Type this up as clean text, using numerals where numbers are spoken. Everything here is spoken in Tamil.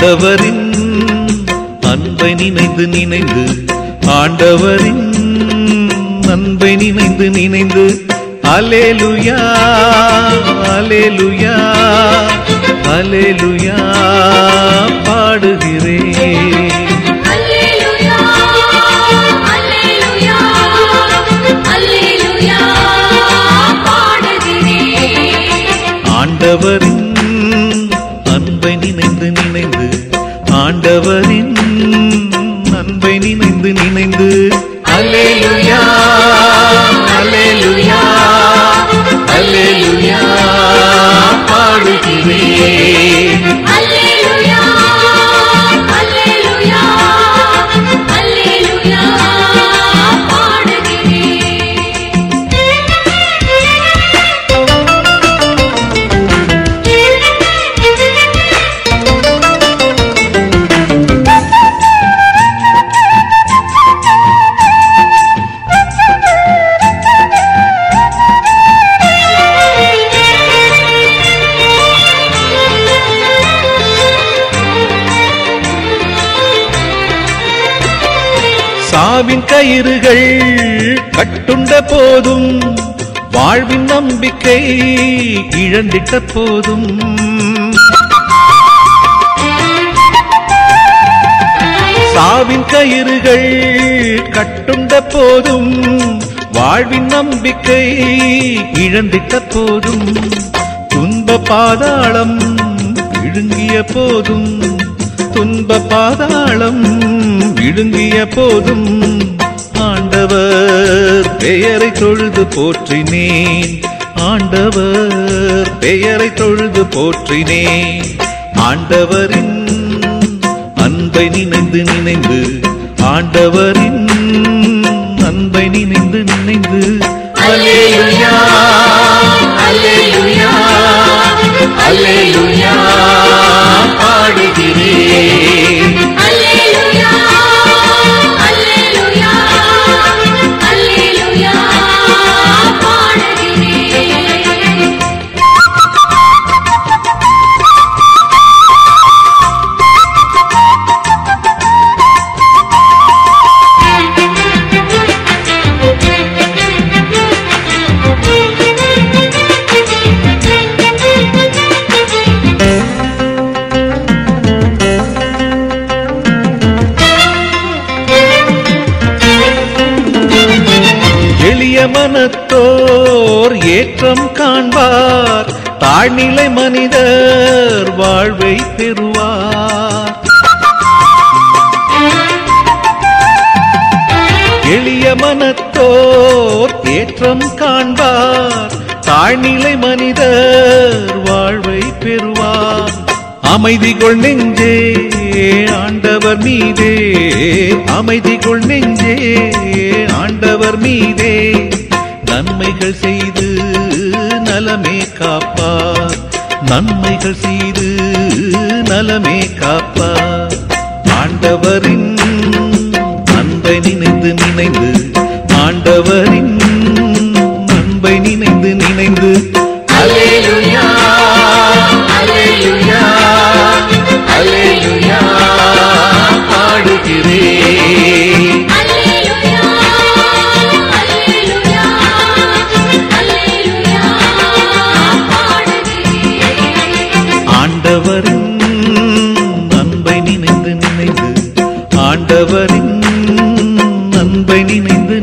ஆண்டவரின் அன்பை நினைந்து நினைந்து ஆண்டவரின் அன்பை நினைந்து நினைந்து அல்லேலூயா அல்லேலூயா அல்லேலூயா பாடுகிறேன். அல்லேலூயா அல்லேலூயா அல்லேலூயா பாடுகிறேன். ஆண்டவரின் அன்பை நினைந்து நினைந்து ஆண்டவரின் அன்பை நினைந்து நினைந்து அல்லேலூயா அல்லேலூயா அல்லேலூயா பாடுகிறேன். அல்லேலூயா அல்லேலூயா அல்லேலூயா சாவின் கயிறுகள் கட்டுண்ட போதும் வாழ்வின் நம்பிக்கை இழந்திட்ட போதும் சாவின் கயிறுகள் கட்டுண்ட போதும் வாழ்வின் நம்பிக்கை இழந்திட்ட போதும் துன்ப பாதாளம் விழுங்கிய போதும் துன்ப பாதாளம் விழுங்கிய போதும் ஆண்டவர் பெயரை தொழுது போற்றினேன். ஆண்டவர் பெயரை தொழுது போற்றினேன். ஆண்டவரின் அன்பை நினைந்து நினைந்து ஆண்டவரின் அன்பை நினைந்து நினைந்து அல்லேலூயா அல்லேலூயா அல்லேலூயா பாடுகிறேன். அல்லேலூயா அல்லேலூயா அல்லேலூயா பாடுகிறேன். எளிய மனத்தோர் ஏற்றம் காண்பார். தாழ்நிலை மனிதர் வாழ்வை பெறுவார். எளிய மனத்தோர் ஏற்றம் காண்பார். தாழ்நிலை மனிதர் வாழ்வை பெறுவார். அமைதிகொள் நெஞ்சே ஆண்டவர் மீதே அமைதிகொள் நெஞ்சே ஆண்டவர் மீதே நன்மைகள் செய்து நலமே காப்பார். நன்மைகள் செய்து நலமே காப்பார். ஆண்டவரின் அன்பை நினைந்து நினைந்து ஆண்டவரின் அன்பை நினைந்து நினைந்து அல்லேலூயா அல்லேலூயா அல்லேலூயா பாடுகிறேன். அல்லேலூயா அல்லேலூயா அல்லேலூயா பாடுகிறேன். ஆண்டவரின் அன்பை நினைந்து நினைந்து ஆண்டவரின் அன்பை நினைந்து